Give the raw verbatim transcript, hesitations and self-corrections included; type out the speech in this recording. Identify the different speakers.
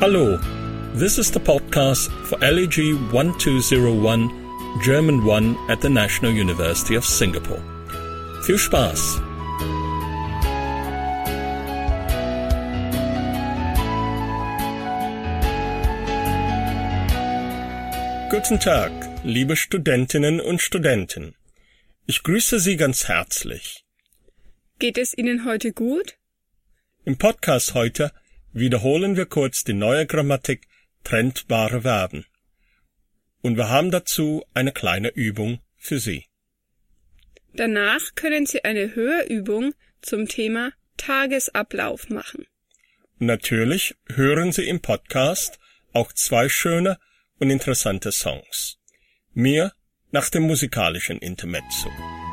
Speaker 1: Hallo, this is the podcast for L E G one two zero one, German one at the National University of Singapore. Viel Spaß! Guten Tag, liebe Studentinnen und Studenten. Ich grüße Sie ganz herzlich.
Speaker 2: Geht es Ihnen heute gut?
Speaker 1: Im Podcast heute wiederholen wir kurz die neue Grammatik trennbare Verben. Und wir haben dazu eine kleine Übung für Sie.
Speaker 2: Danach können Sie eine Hörübung zum Thema Tagesablauf machen.
Speaker 1: Und natürlich hören Sie im Podcast auch zwei schöne und interessante Songs. Mir nach dem musikalischen Intermezzo.